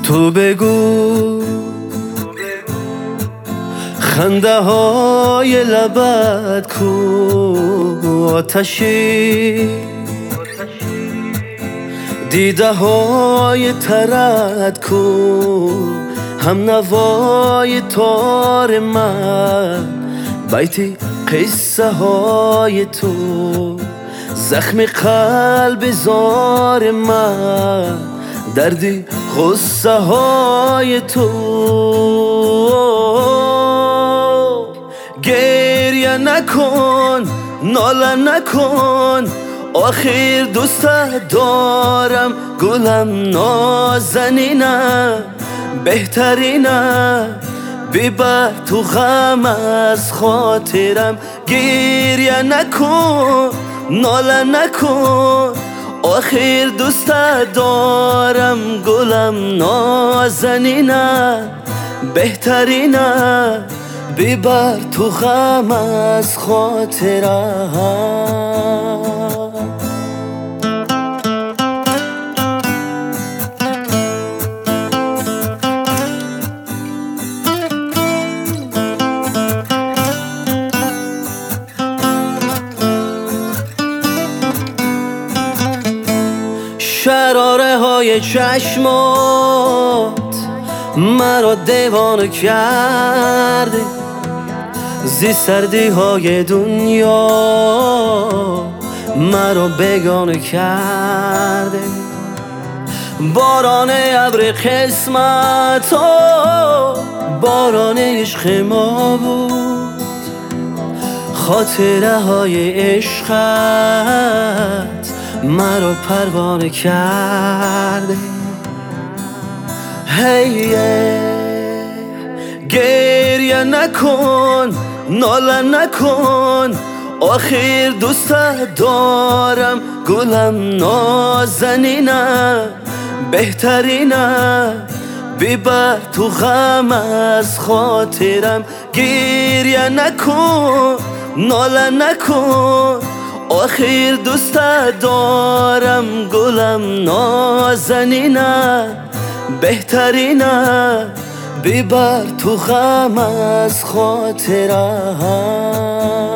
تو بگو خنده های لبت کو آتشی، دیده های ترت کو هم نوای تار من، بیتی قصه های تو زخم قلب زار من، دردی غصه های تو. گریه نکن ناله نکن، آخر دوست دارم گلم نازنینه بهترینه، ببر تو غم از خاطرم. گریه نکن ناله نکن، آخر دوست دارم گلم نازنینه بهترینه، ببر تو غم از خاطرم. شراره های چشمات مرا دیوانه کرده، زی سردی های دنیا مرا بیگانه کرده. باران ابر قسمت باران عشق ما بود، خاطره های عشقت مرا پروانه کرده. گریه نکن ناله نکن، آخر دوست دارم گلم نازنینه بهترینه، ببر تو غم از خاطرم. گریه نکن ناله نکن، آخر دوست دارم گلم نازنینه بهترینه، ببر تو غم از خاطرم.